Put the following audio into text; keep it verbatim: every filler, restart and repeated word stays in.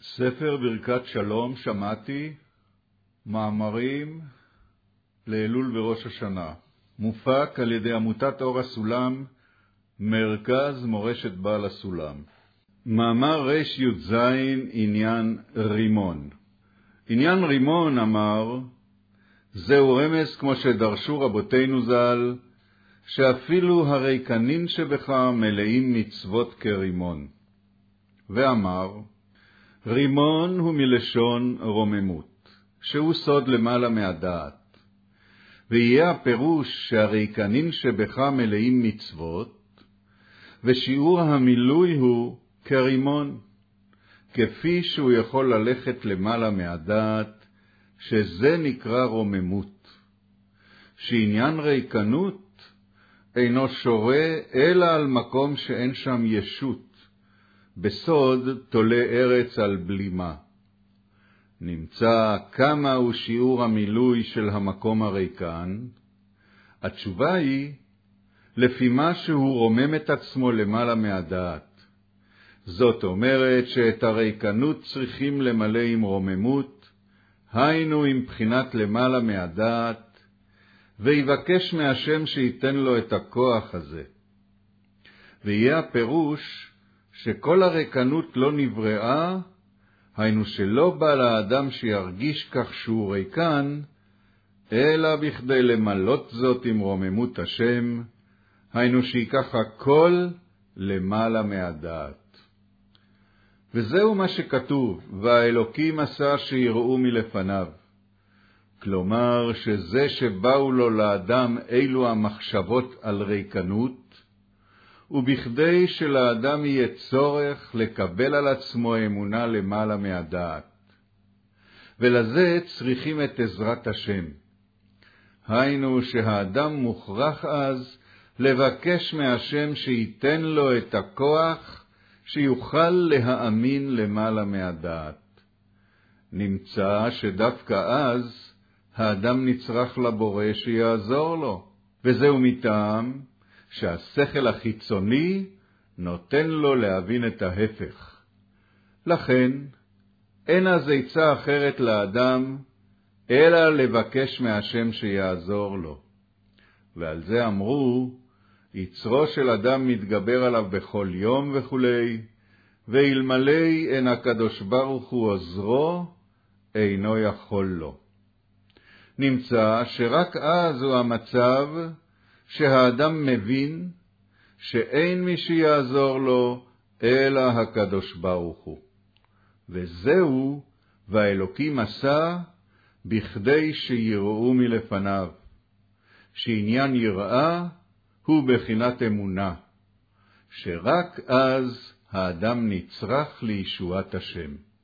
ספר ברכת שלום שמעתי, מאמרים לאלול וראש השנה, מופק על ידי עמותת אור הסולם, מרכז מורשת בעל הסולם. מאמר רש י"ז, עניין רימון. עניין רימון אמר, זהו רמז כמו שדרשו רבותינו ז"ל, שאפילו הריקנין שבך מלאים מצוות כרימון. ואמר, רימון הוא מלשון רוממות, שהוא סוד למעלה מהדעת. ויהיה הפירוש שהריקנין שבך מלאים מצוות, ושיעור המילוי הוא כרימון, כפי שהוא יכול ללכת למעלה מהדעת, שזה נקרא רוממות. שעניין ריקנות אינו שורה אלא על מקום שאין שם ישות, בסוד תולה ארץ על בלימה. נמצא כמה הוא שיעור המילוי של המקום הריקן. התשובה היא, לפי מה שהוא רומם את עצמו למעלה מהדעת. זאת אומרת שאת הריקנות צריכים למלא עם רוממות, היינו עם בחינת למעלה מהדעת, ויבקש מהשם שייתן לו את הכוח הזה. ויהיה הפירוש שכל הריקנות לא נבראה, היינו שלא בא לאדם שירגיש כך שהוא ריקן, אלא בכדי למלות זאת עם רוממות השם, היינו שיקח הכל למעלה מהדעת. וזהו מה שכתוב, והאלוקים עשה שיראו מלפניו. כלומר שזה שבאו לו לאדם אילו המחשבות על ריקנות, ובכדי שלאדם יהיה צורך לקבל על עצמו אמונה למעלה מהדעת. ולזה צריכים את עזרת השם. היינו שהאדם מוכרח אז לבקש מהשם שייתן לו את הכוח שיוכל להאמין למעלה מהדעת. נמצא שדווקא אז האדם נצרך לבורא שיעזור לו, וזהו מטעם שהשכל החיצוני נותן לו להבין את ההפך. לכן, אין אז עצה אחרת לאדם, אלא לבקש מהשם שיעזור לו. ועל זה אמרו, יצרו של אדם מתגבר עליו בכל יום וכו', ואלמלא אין הקדוש ברוך הוא עוזרו, אינו יכול לו. נמצא שרק אז הוא המצב, שהאדם מבין שאין מי שיעזור לו אלא הקדוש ברוך הוא. וזהו והאלוקים עשה בכדי שיראו מלפניו. שעניין יראה הוא בחינת אמונה, שרק אז האדם נצרך לישועת השם.